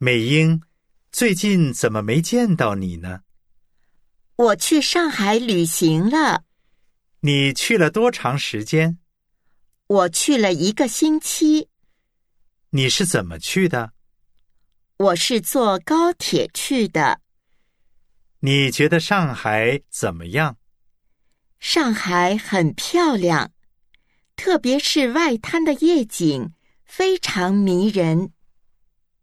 美英，最近怎么没见到你呢？ 我去上海旅行了。 你去了多长时间？ 我去了1个星期。 你是怎么去的？ 我是坐高铁去的。 你觉得上海怎么样？ 上海很漂亮，特别是外滩的夜景非常迷人。